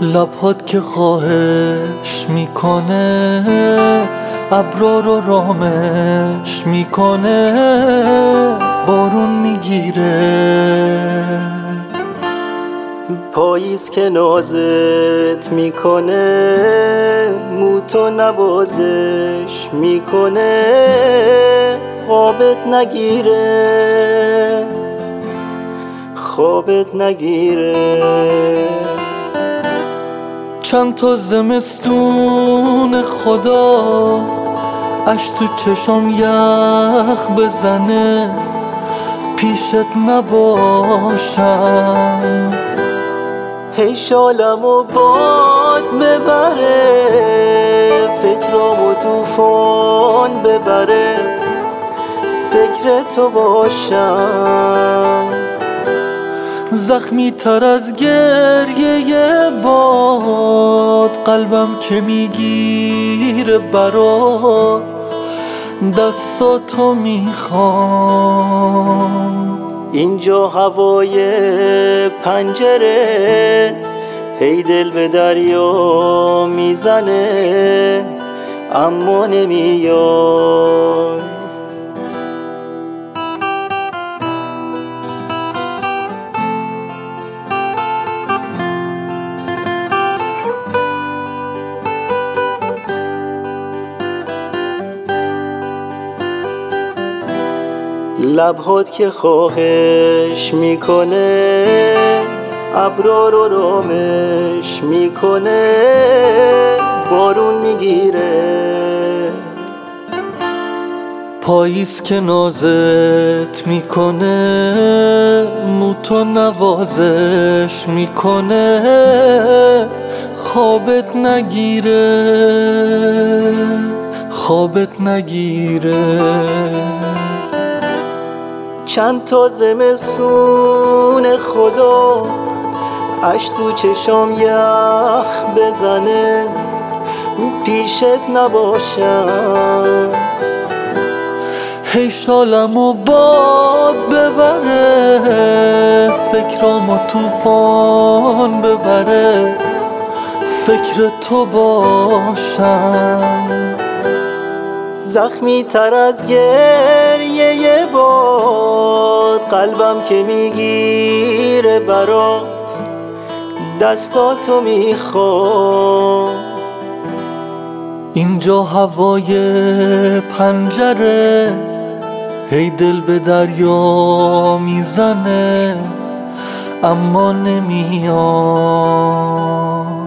لبات که خواهش میکنه ابرا رو رامش میکنه بارون میگیره پاییز که نازت میکنه موتو نوازش میکنه خوابت نگیره خوابت نگیره چند تا زمستون خدا اش تو چشام یخ بزنه پیشت نباشم هی شالمو باد ببره فکرامو توفان ببره فکر تو باشم زخمی تر از گریه باد قلبم که میگیره برات دستاتو میخوام اینجا هوای پنجره هی دل به دریا میزنه اما نمیای لبهات که خواهش میکنه ابرا رو رامش میکنه بارون میگیره پاییز که نازت میکنه موتو نوازش میکنه خوابت نگیره خوابت نگیره چند تا زمستون خدا اش تو چشام یخ بزنه پیشت نباشم هی شالمو باد ببره فکرامو توفان ببره فکر تو باشم زخمی تر از گریه باد قلبم که میگیره برات دستاتو میخوام اینجا هوای پنجره هی دل به دریا میزنه اما نمیاد